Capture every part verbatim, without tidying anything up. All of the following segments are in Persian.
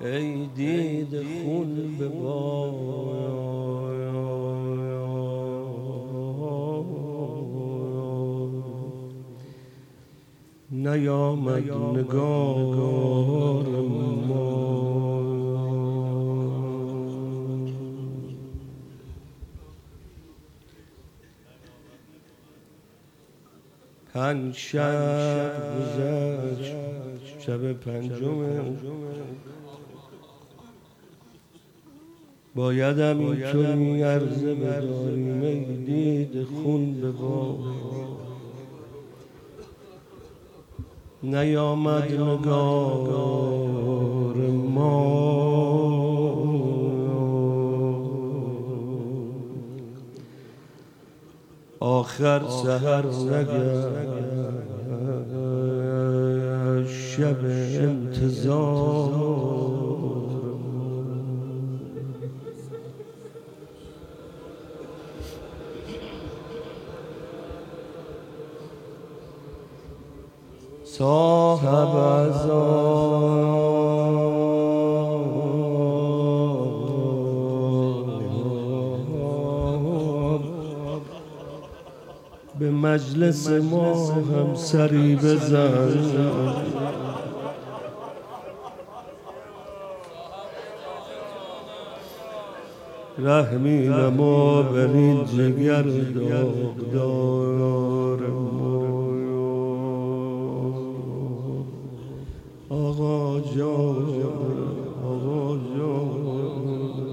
ای دید خون به باد نیامد نگار ما. پنج شب گذشت، شب پنجم بایدم این چنین عرضه بداریم ای دید خون به باد نیامد نگار ما. آخر سحر نگشت شب انتظار صاحب عذاب به مجلس ما هم سری بزن. رحمی نما بر این جگر داغدار ما. آقا جان آقا جان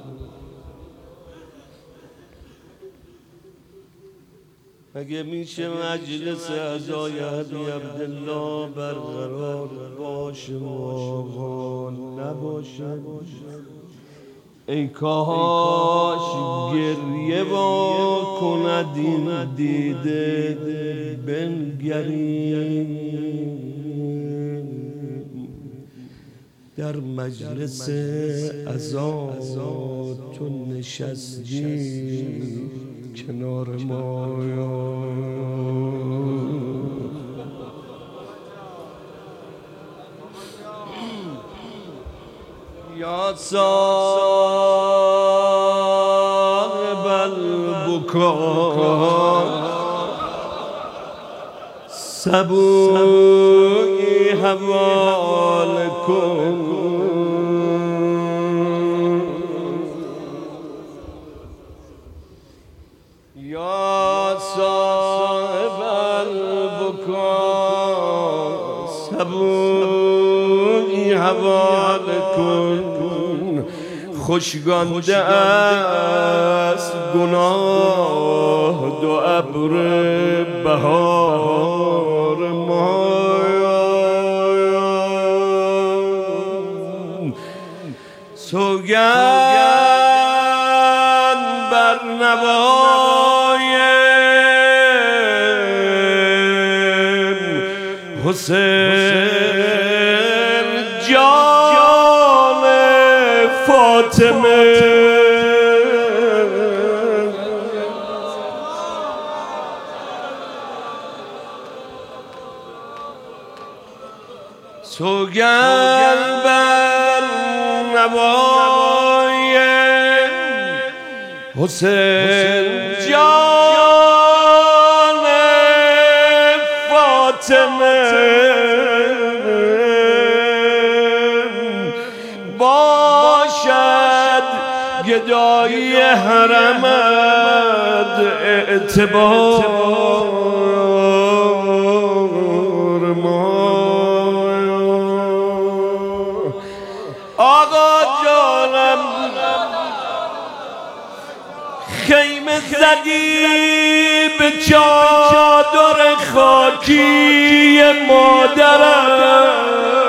اگه میشه مجلس عزای علی عبدالله برقرار باشه و آقا نباشه ای کاش گریه با کند این دیده بنگریم در مجلس عزا تو نشستی کنار ما. یا صاحب البکا سبوی حوال کن. یا صاحب البکا سبوی حوال کن. خوشگانده است گناه دو ابر بهار ما. سوگند بر نوای حسین جان فاطمه. سوگند بر نوای حسین جان فاطمه. باشد گدایی حرمت اعتبار ما. آقا جانم خیمه زدی به چادر خاکی مادرم.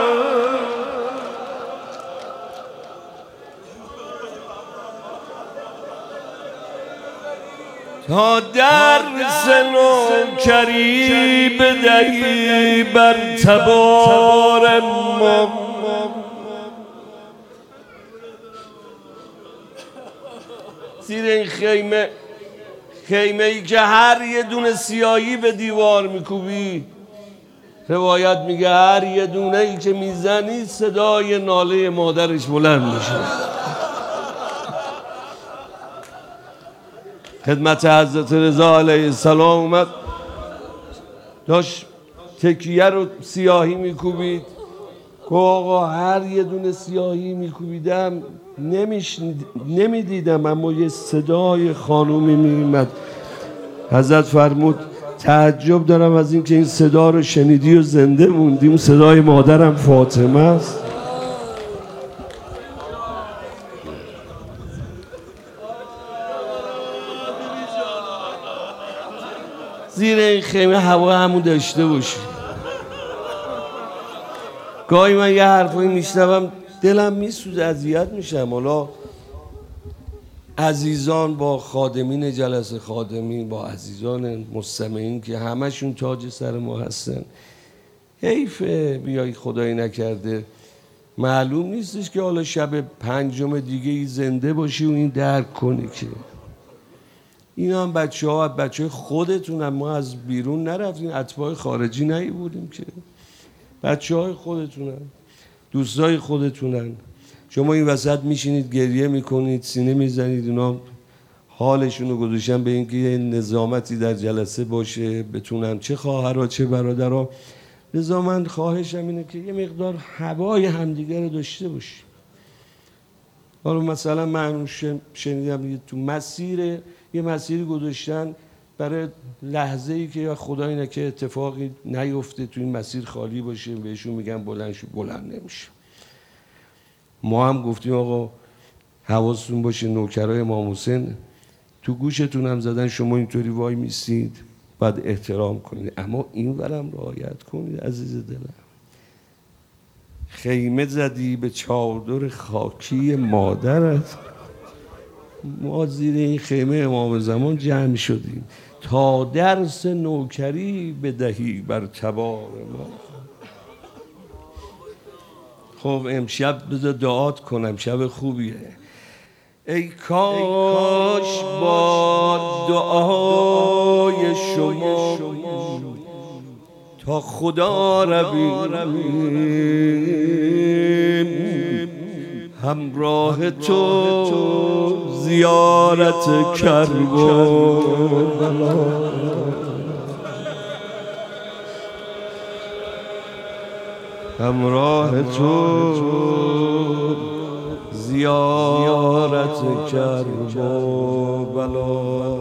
تا درس نوکری بدهی بر تبار ما. زیر این خیمه، خیمه ای که هر یه دونه سیاهی به دیوار میکوبی روایت میگه هر یه دونه ای که میزنی صدای ناله مادرش بلند میشه. خدمت حضرت رضا علیه السلام اومد، داشت تکیه رو سیاهی میکوبید. گفت آقا هر یه دونه سیاهی میکوبیدم نمیدیدم، اما یه صدای خانومی میومد. حضرت فرمود تعجب دارم از این که این صدا رو شنیدی و زنده موندی. اون صدای مادرم فاطمه است. زیر این خیمه هوا همون داشته باشی. گاهی من یه حرفایی میشنوم دلم میسوزه، اذیت میشم. حالا عزیزان با خادمین جلسه خادمین، با عزیزان مستمعین که همشون تاج سر ما هستن، حیفه بیایی خدایی نکرده معلوم نیستش که حالا شب پنجم دیگه ای زنده باشی و این درک کنی که این هم بچه ها بچه های خودتون هم، ما از بیرون نرفتیم، اتباع خارجی نهی بودیم که، بچه های خودتونن، دوستای خودتونن. شما این وسط میشینید گریه میکنید، سینه میزنید، اونا حالشون رو گذاشتن به اینکه یه نظامتی در جلسه باشه، بتونن چه خواهرها چه برادرها. لذا من خواهشم اینه که یه مقدار هوای همدیگه رو داشته باشیم. حالا مثلا من شنیدم تو مسیر یه مسیری گذاشتن برای لحظه ای که خدای نکنه اتفاقی نیفته تو این مسیر خالی باشه، بهشون میگن بلند شو، بلند نمیشه. ما هم گفتیم آقا حواستون باشه، نوکرای امام حسین تو گوشتون هم زدن، شما اینطوری وای میستید باید احترام کنید، اما این ورم رعایت کنید. عزیز دلم، خیمه زدی به چادر خاکی مادرت، ما زیر این خیمه امام زمان جمع شدیم تا درس نوکری بدهی بر تبار ما. خب امشب بذار دعات کنم، شب خوبیه. ای کاش با دعای شما تا خدا رویم، همراه تو زیارت کربلا، همراه تو زیارت کربلا.